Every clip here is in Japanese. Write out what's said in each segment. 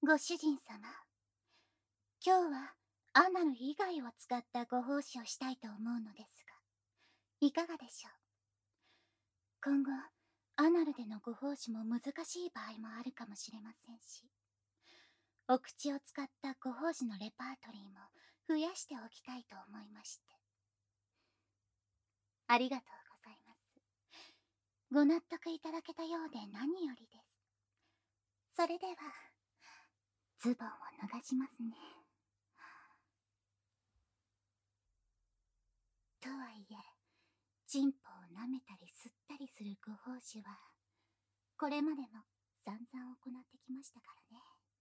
ご主人様、今日はアナル以外を使ったご奉仕をしたいと思うのですが、いかがでしょう。今後、アナルでのご奉仕も難しい場合もあるかもしれませんし、お口を使ったご奉仕のレパートリーも増やしておきたいと思いまして。ありがとうございます。ご納得いただけたようで何よりです。それでは、ズボンを脱がしますね。とはいえ、チンポを舐めたり吸ったりするご奉仕は、これまでも散々行ってきましたからね。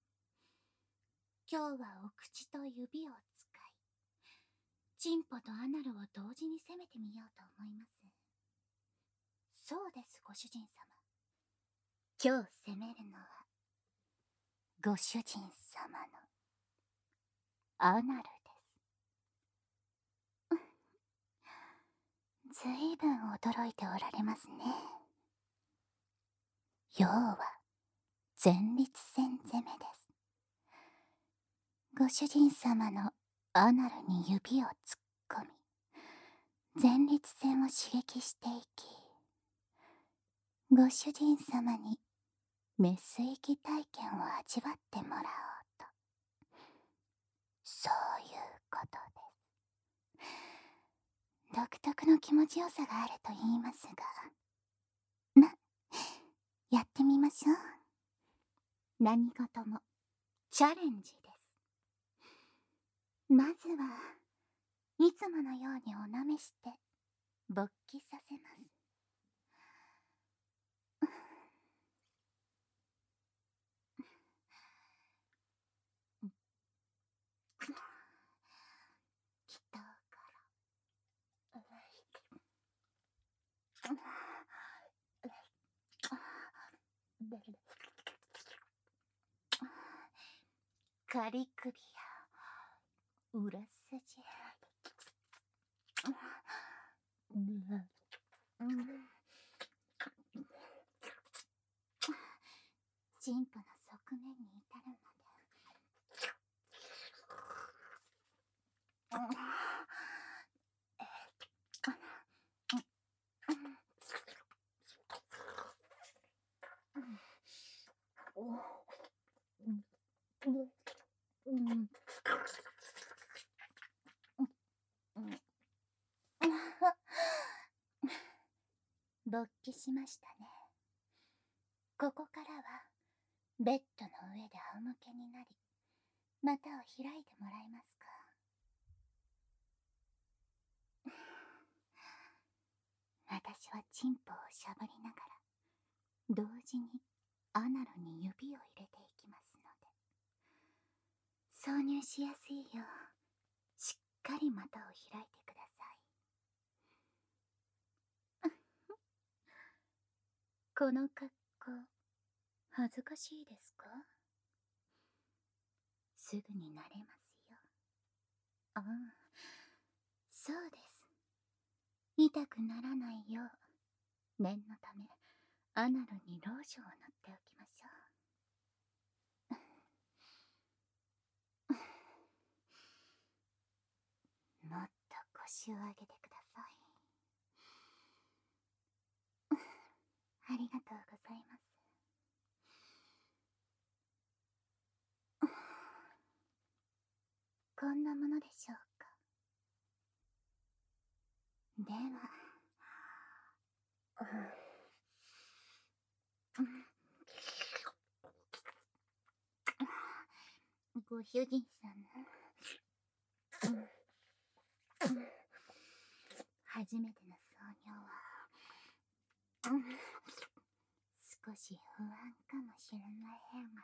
今日はお口と指を使い、チンポとアナルを同時に攻めてみようと思います。そうです、ご主人様。今日攻めるのは、ご主人様のアナルです。ずいぶん驚いておられますね。要は、前立腺攻めです。ご主人様のアナルに指を突っ込み、前立腺を刺激していき、ご主人様にメス息体験を味わってもらおうと、そういうことです。独特の気持ちよさがあると言いますが、やってみましょう。何事もチャレンジです。まずはいつものようにおなめして勃起させます。北から仮首や裏筋チンポの側面に至るまで勃起しましたね。ここからはベッドの上で仰向けになり、股を開いてもらえますか。私はチンポをしゃぶりながら同時にアナルに指を入れていきますので、挿入しやすいようしっかり股を開いてください。この格好恥ずかしいですか。すぐに慣れますよ。ああ、そうです。痛くならないよう念のためアナルにローションを塗っておきましょう。もっと腰を上げてください。ありがとうございます。こんなものでしょうか。では、ご主人様、初めての挿入は、少し不安かもしれませんが、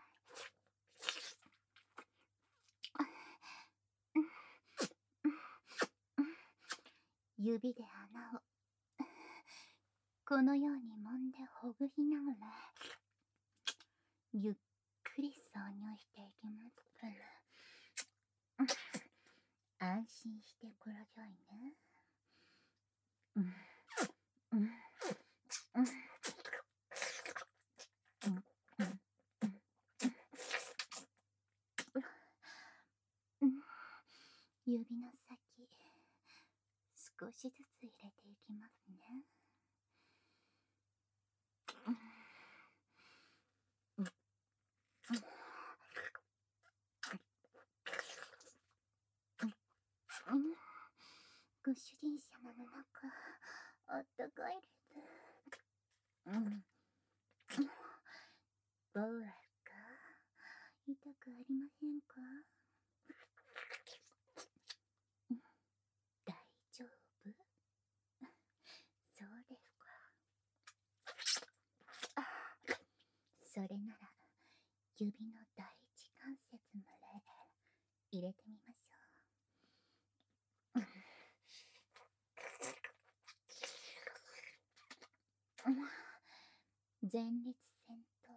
指で穴をこのように揉んでほぐしながらゆっくり挿入していきますから、安心してくださいね。 指の先、少しずつ入れていきますね。ご主人様の中、あったかいです。どうですか？痛くありませんか？大丈夫？そうですか。それなら、指の第一関節まで入れてみましょう。前立腺とは、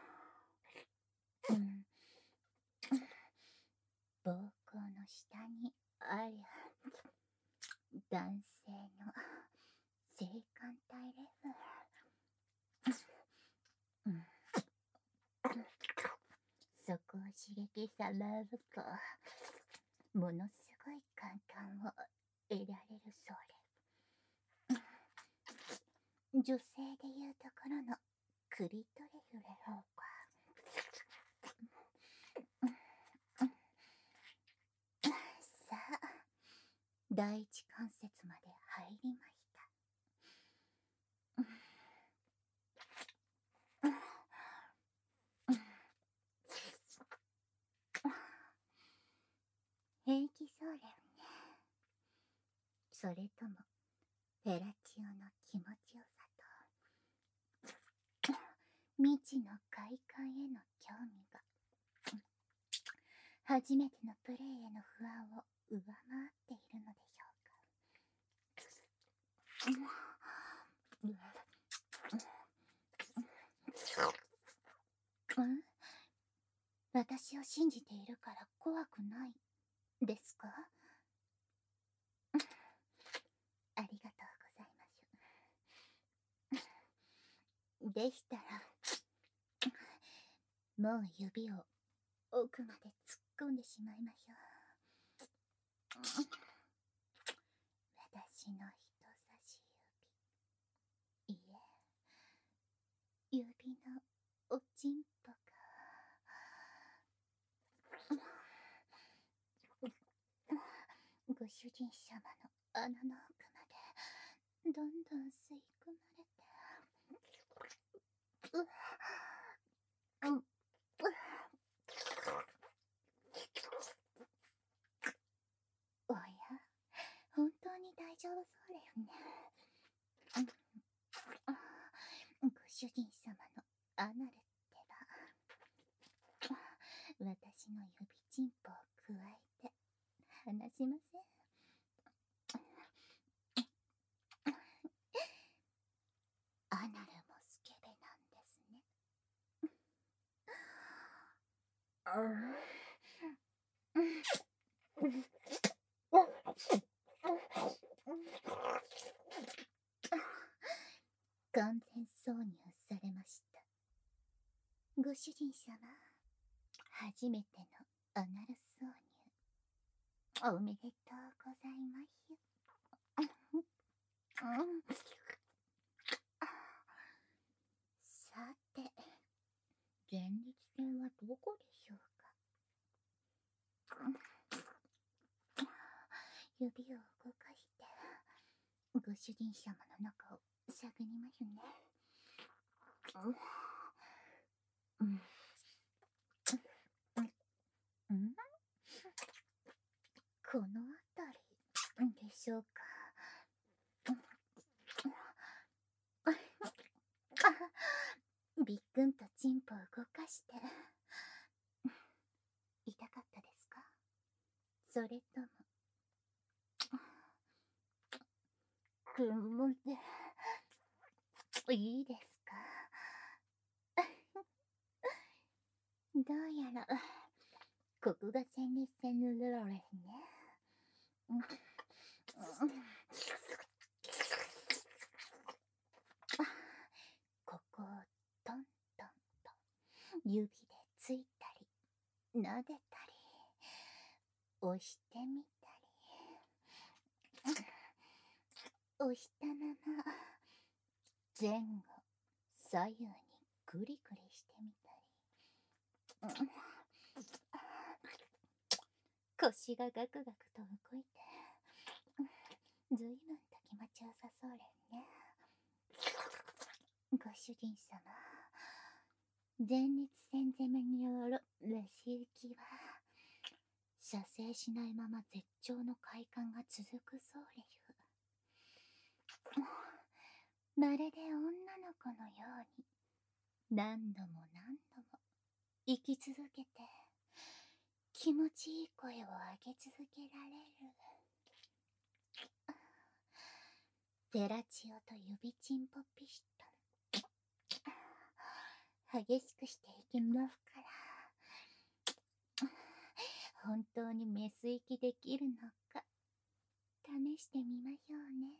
膀胱の下にある男性の性感帯レベル。そこを刺激されると、ものすごい快感を得られるそうです。女性でいうところのクリトリスでしょうか。さあ、第一関節まで入りました。平気そうですね。それともフェラチオの気持ちよさと未知の快感への興味が初めてのプレイへの不安を上回っているのでしょうか。私を信じているから怖くないですか？ありがとうございます。でしたら、もう指を奥まで突っ込んでしまいましょう。私の人差し指、いえ、指のおちんぽがご主人様の穴の奥までどんどん吸い込まれて、おや、本当に大丈夫そうですね。ご主人様のアナルってば、私の指チンポをくわえて離しません。アナルもスケベなんですね。完全挿入されました。ご主人様、初めてのアナル挿入、おめでとうございます。さて、前立腺はどこでしょうか。指を動かして、ご主人様の中を探りますね。この辺りでしょうか。びっくんとチンポを動かして。痛かったですか？それともくんでいいですか？どうやらここが前立腺のルロですね。ここをトントンと指でついたり撫でたり押してみたり押したまま前後左右にグリグリしてみたり、腰がガクガクと動いて、ずいぶんと気持ちよさそうれんね。ご主人様、前立腺攻めによるレシ行きは射精しないまま絶頂の快感が続くそうれゆ。まるで女の子のように何度も何度も生き続けて気持ちいい声を上げ続けられる。フェラチオと指チンポピストン、激しくしていきますから、本当にメス行きできるのか試してみましょうね。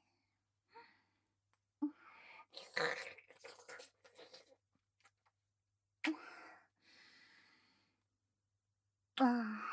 ああ。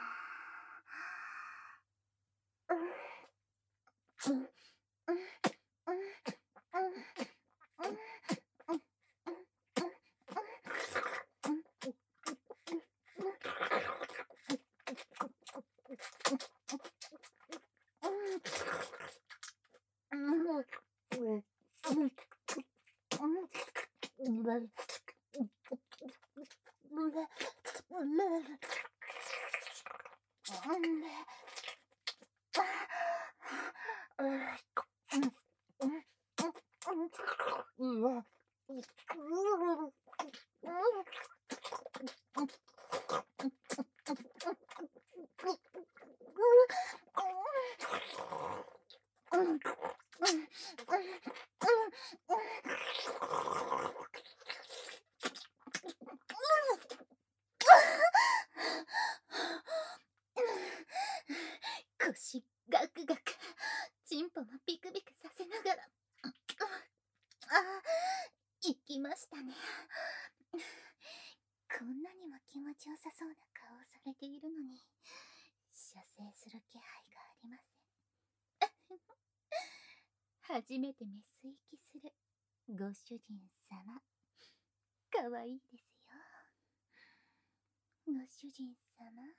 腰ガクガク、チンポもビクビクさせながら、行きましたね。こんなにも気持ちよさそうな顔をされているのに射精する気配がありません。初めてメス行きするご主人様、かわいいですよ。ご主人様、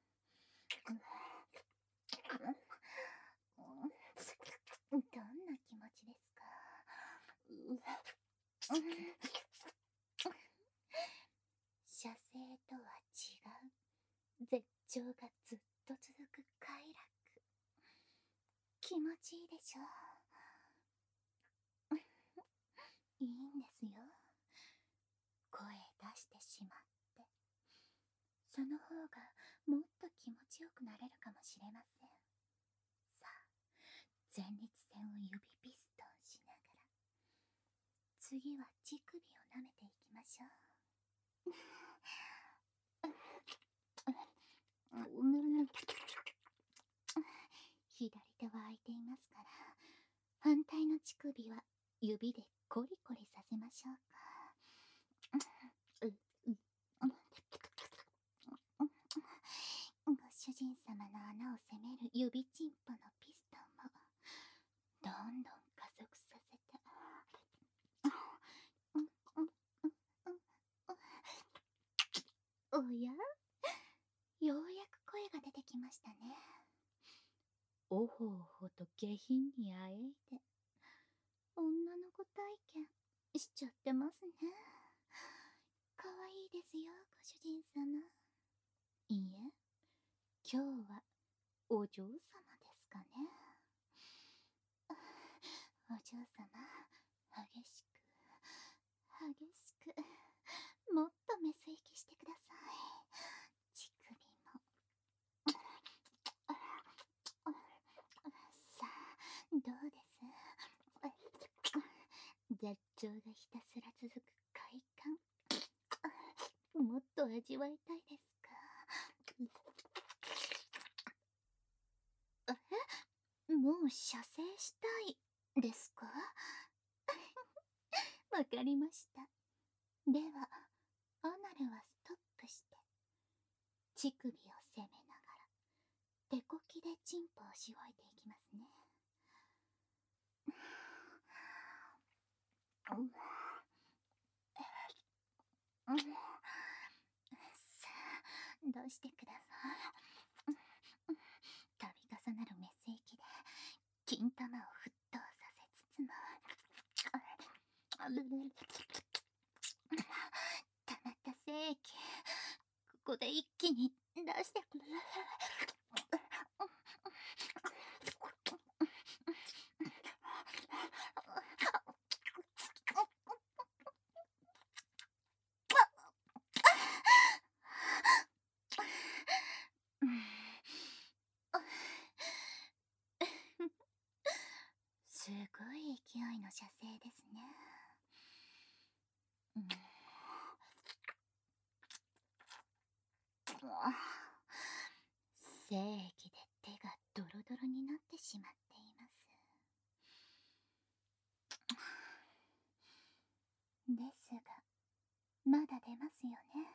どんな気持ちですか？射精とは違う絶頂がずっと続く快楽、気持ちいいでしょう。いいんですよ、声出してしまって。その方がもっと気持ちよくなれるかもしれません。さあ、前立腺を指ピストンしながら、次は乳首を舐めていきましょう。左手は空いていますから、反対の乳首は指でコリコリさせましょうか。ご主人様の穴を攻める指チンポのピストンもどんどん加速させて、おや、ようやく声が出てきましたね。おほおほと下品にあえいで女の子体験しちゃってますね。かわいいですよ、ご主人様。いいえ、今日はお嬢様ですかね。お嬢様、激しく激しく、もっとメス息してください。乳首も。さあ、どうです？絶頂がひたすら続く快感、もっと味わいたいですか？もう射精したいですか？わかりました。では、アナルはストップして、乳首を攻めながら、手こきでチンポをしごいていきますね。 さあ、どうしてください。度重なるメス液で金玉を沸騰させつつも、溜まった精液、ここで一気に出してくれ。すごい勢いの射精ですね。精液で手がドロドロになってしまっています。ですが、まだ出ますよね。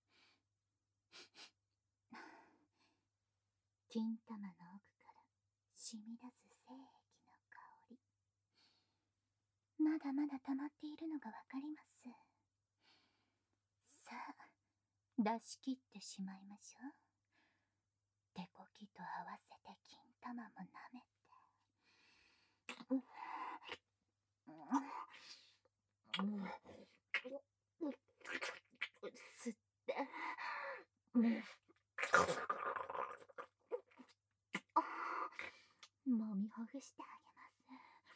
金玉の奥から染み出す精液の香り、まだまだ溜まっているのがわかります。さあ、出し切ってしまいましょう。手こきと合わせて金玉も舐めて、吸って、もみほぐしてあげます。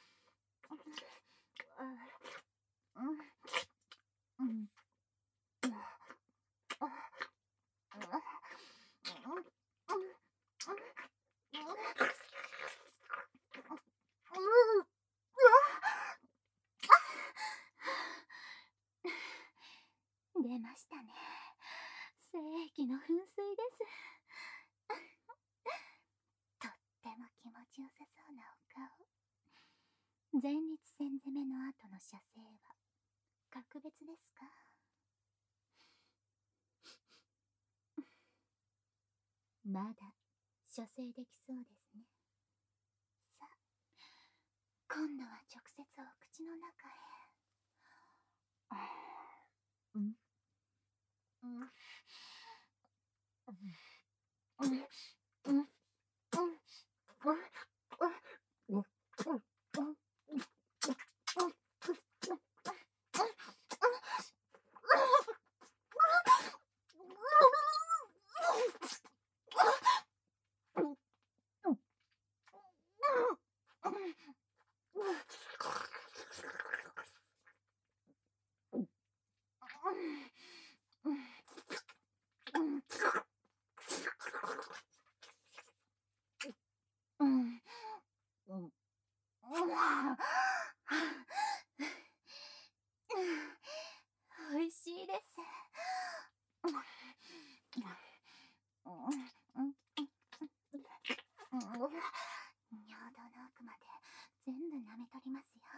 出ましたね。精液の噴水です。とっても気持ちよさそうなお顔。前立腺攻めの後の射精は格別ですか？まだ射精できそうですね。さあ、今度は直接お口の中へ。おいしいです。尿道の奥まで全部舐め取りますよ。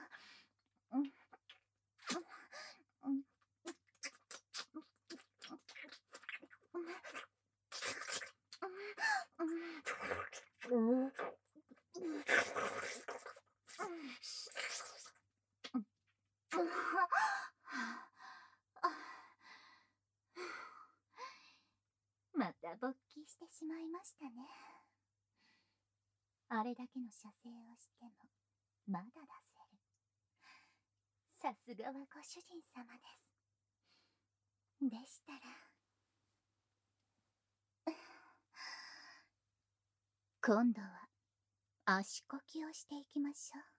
また勃起してしまいましたね。あれだけの射精をしてもまだ出せる。さすがはご主人様です。でしたら今度は足こきをしていきましょう。